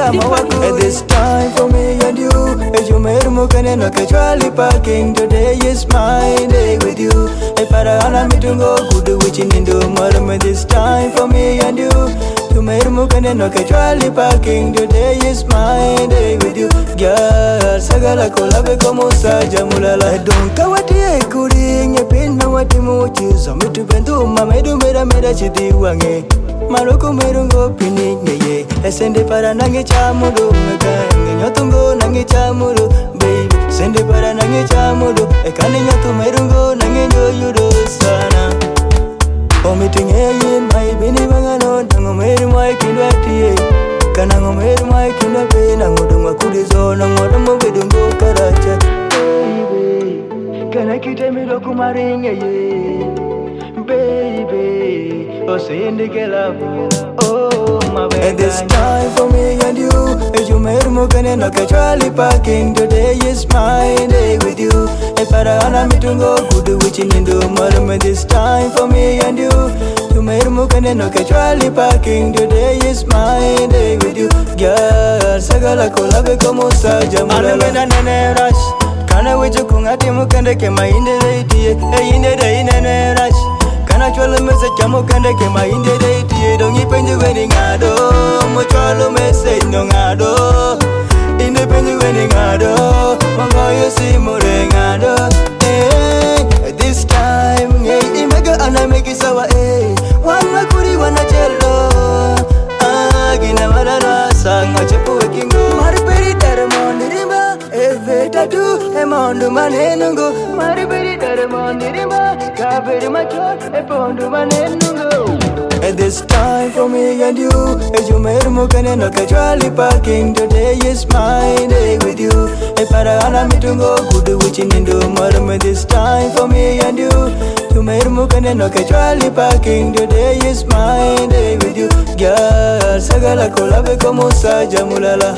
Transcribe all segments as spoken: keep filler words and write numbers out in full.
And this time for me and you, as you made mukane no casually parking. Today is my day with you. I para ana mitungo kudu wichin into more. This time for me and you, you made mukane no casually parking. Today is my day with you. Girl, sagala kolabe como saja mulala. Don't kawati ekuri nye pina wati muchi. So me tu bendu mamedu mera mera chidi wange. Maruko merungo pini nye. Sende para nange chamudo meka nyotungo nange chamudo baby sende para nange chamudo ekane nyotu merungo nange njoyudo sana omitinge ye mai bini bangano nango meru mai kindwatie kana ngo meru mai kindwape nango duma kudizo nango duma bedungo karacha baby kana kitemiro kumaringe ye baby oh sende kelabu oh my baby. And this time for me and you, as you made mukane no casually parking. Today is my day with you. I para ana mitungo kudu wichin into more. This time for me and you, you made mukane no casually parking. Today is my day with you. Girl, sagala kolabe como saja mulala. Ana nene rush, kana wichu kungati mukande ke mainde reitie. Hey inde de nene rush. Kana cholo message chamo kande ke mainde reitie. Dongi penju weni ngado, mo cholo message no ngado. Inde penju weni ngado, mongo yosi more ngado. Hey, this time, hey, imega ana meki sawa, hey. Wana kuri wana chelo, ah, gina marara sanga chepu wekingo. Mariperi darmondi rimba, eve tatu, emondu manenungo. Mariperi darmondi rimba, kaberi macho, epondu manenungo. And this time for me and you, as you made mukane no casually parking. Today is my day with you. I para ana mitungo kudu wichin into more. This time for me and you, you made mukane no casually parking. Today is my day with you. Girl, sagala kolabe como saja mulala.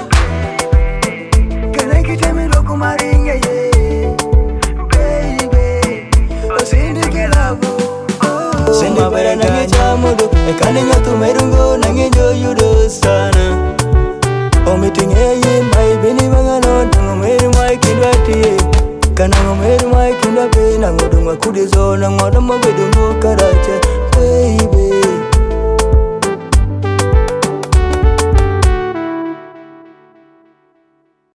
Kana kitemiro kumaringe ye, baby, oh sindi kelabu. Sende para nange chamudo, ekane nyotu merungo nange njoyudo sana. Omitinge ye mai bini bangano, nango meru mai kindwatie. Kana ngo meru mai kindwape, nango dunga kudizo, nango dama bedungo karachi.